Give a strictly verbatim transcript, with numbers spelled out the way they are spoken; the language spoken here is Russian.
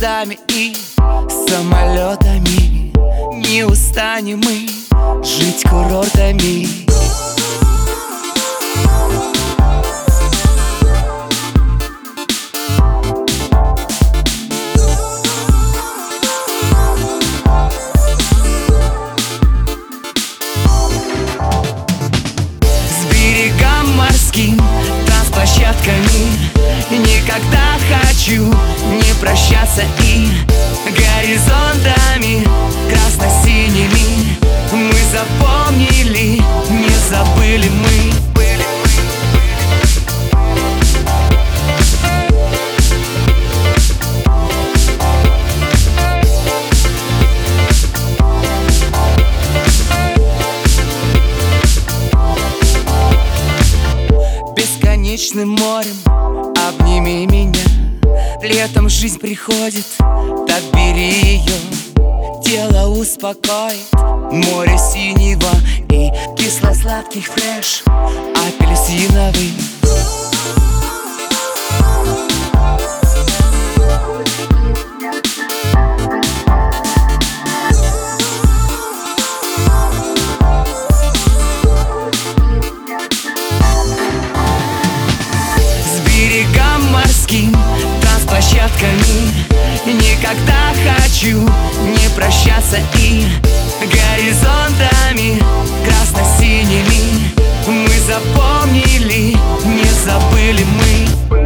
поездами и самолетами. Не устанем мы жить курортами. С берегом морским, танцплощадками никогда хочу не прощаться и горизонтами красно-синими мы запомнили, не забыли мы. Бесконечным морем обними меня. Летом жизнь приходит, так бери ее. Тело успокоит море синего и кисло-сладкий фреш апельсиновый. С берегом морским, танцплощадками никогда хочу не прощаться и горизонтами красно-синими мы запомнили, не забыли мы.